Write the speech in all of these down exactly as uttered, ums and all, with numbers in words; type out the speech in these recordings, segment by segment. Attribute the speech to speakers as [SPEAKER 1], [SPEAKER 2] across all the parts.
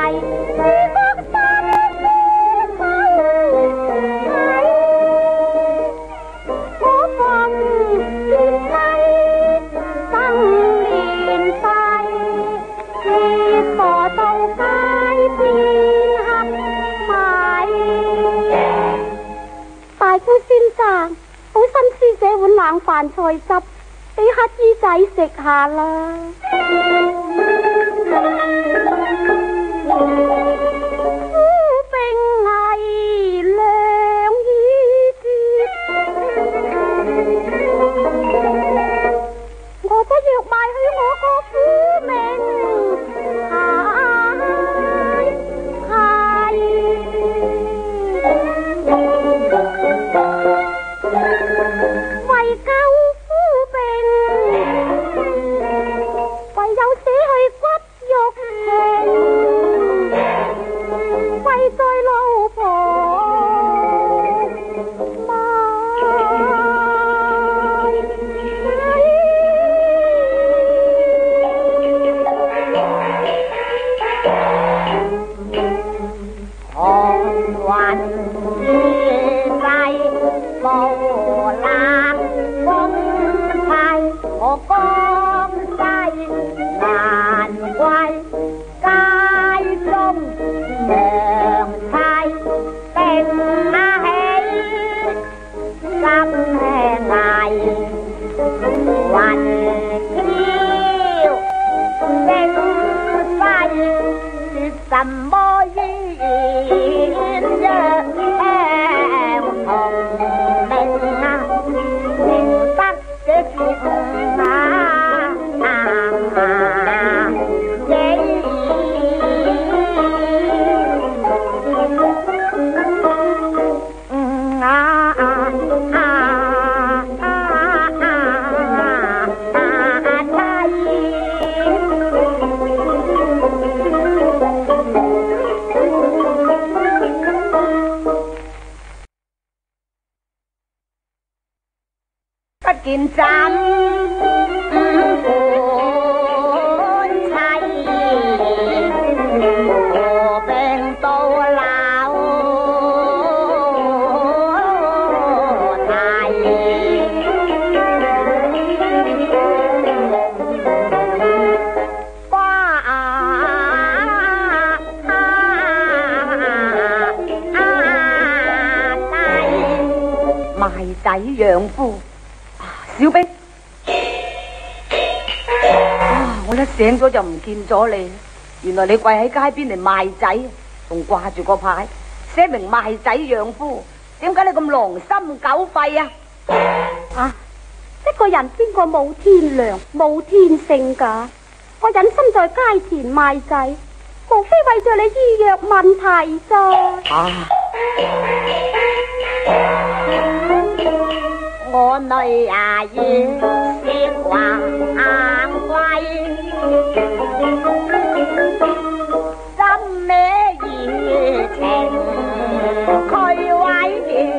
[SPEAKER 1] 冷飯菜汁，俾乞兒仔食下啦。夫兵危兩已絕，我不若賣去我個苦命為救夫兵，唯有捨去骨肉情，為在老婆什麼冤約同命啊，明白這chuyện啊dễ見斬本妻，和病到老太，花賣仔養夫。小兵，啊！我一醒咗就唔見咗你，原來你跪喺街邊嚟賣仔，仲掛住個牌，寫明賣仔養夫。點解你咁狼心狗肺啊？
[SPEAKER 2] 啊！一個人邊個冇天良冇天性噶？我忍心在街前賣仔，無非為咗你醫藥問題咋。
[SPEAKER 1] 啊！
[SPEAKER 3] 我女啊要識話硬貴，心咩熱情佢委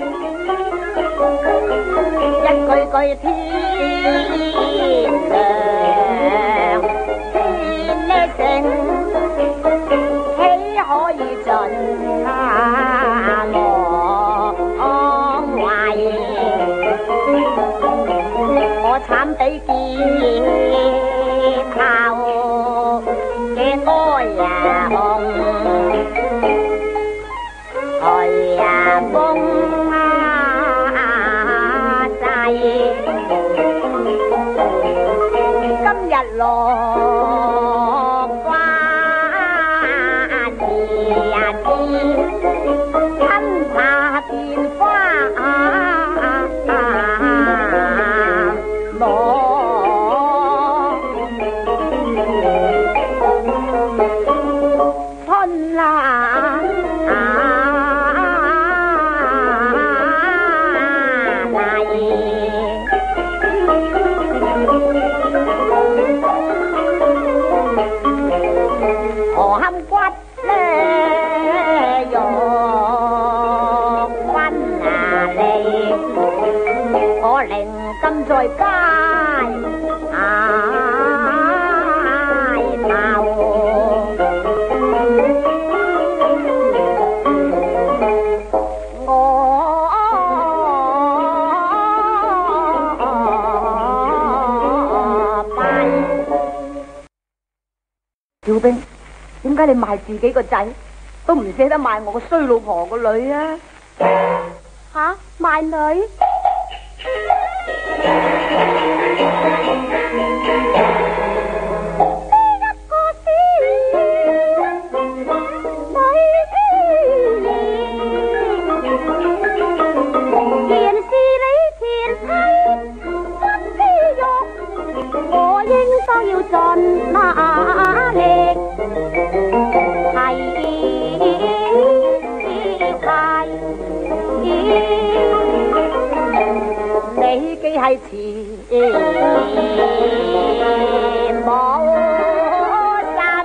[SPEAKER 3] 一句句天良天呢性，豈可以盡啊我安慰。我慘比劍後嘅哀呀紅，去呀風啊仔，今日落花似呀似，親怕變花。今在街嗌鬧，
[SPEAKER 1] 解你賣自己個仔，都唔捨得賣我個衰老婆個女啊？
[SPEAKER 2] 吓，賣女？都要盡馬力，係係
[SPEAKER 1] 你既係慈母神，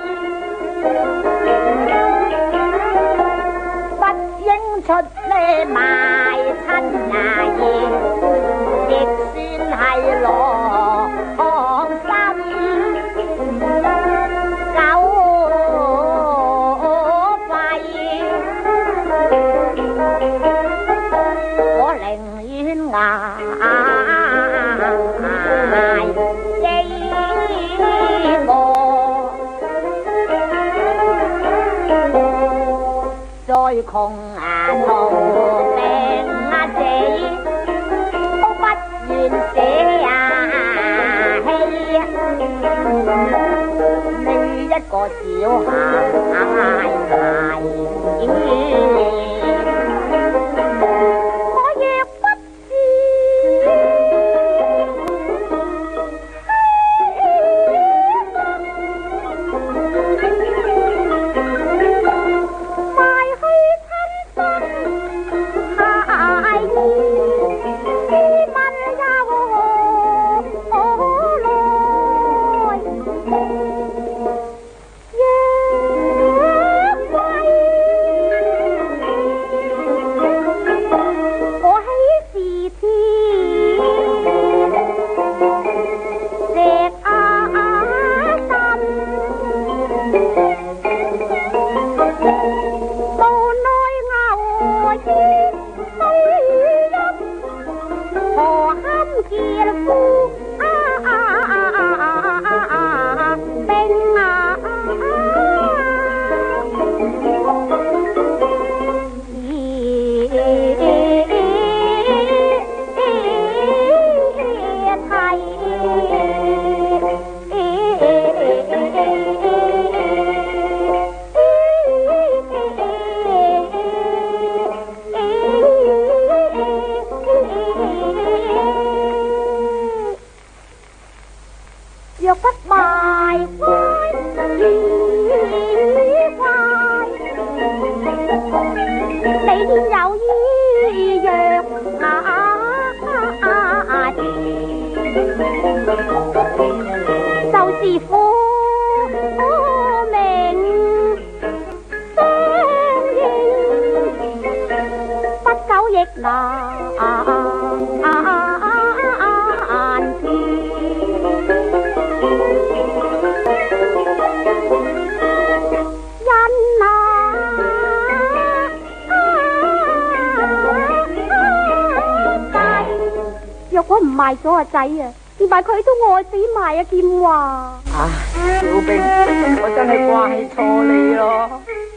[SPEAKER 1] 不應出呢賣親牙兒，亦算係羅行心。再窮啊逃命啊死，都不願捨啊棄。你一個小孩孩若不賣乖與乖，你天有醫藥啊，就是苦命相應，不久亦難。若果唔賣咗個仔啊，連埋佢都餓死埋啊！劍華， 唉，小兵，我真係怪錯你咯，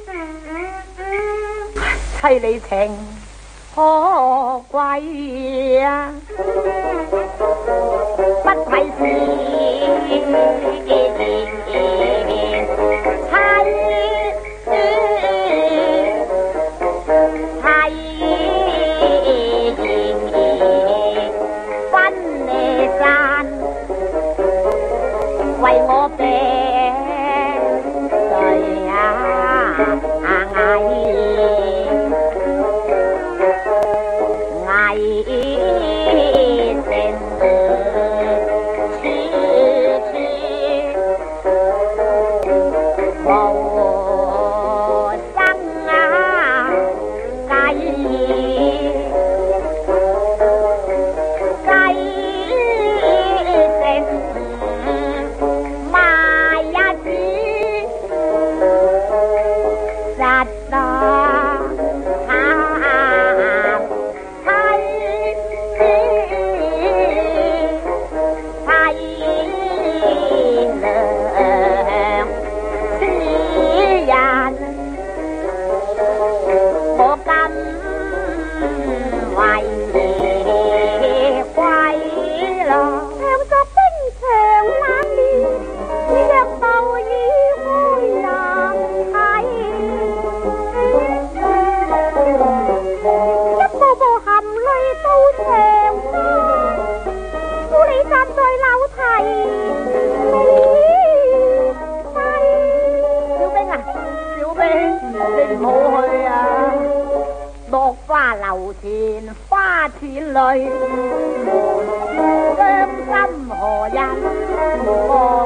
[SPEAKER 1] 妻你情可貴啊，不愧是為我病誰啊危危情處處
[SPEAKER 3] 花錢淚，傷心何人？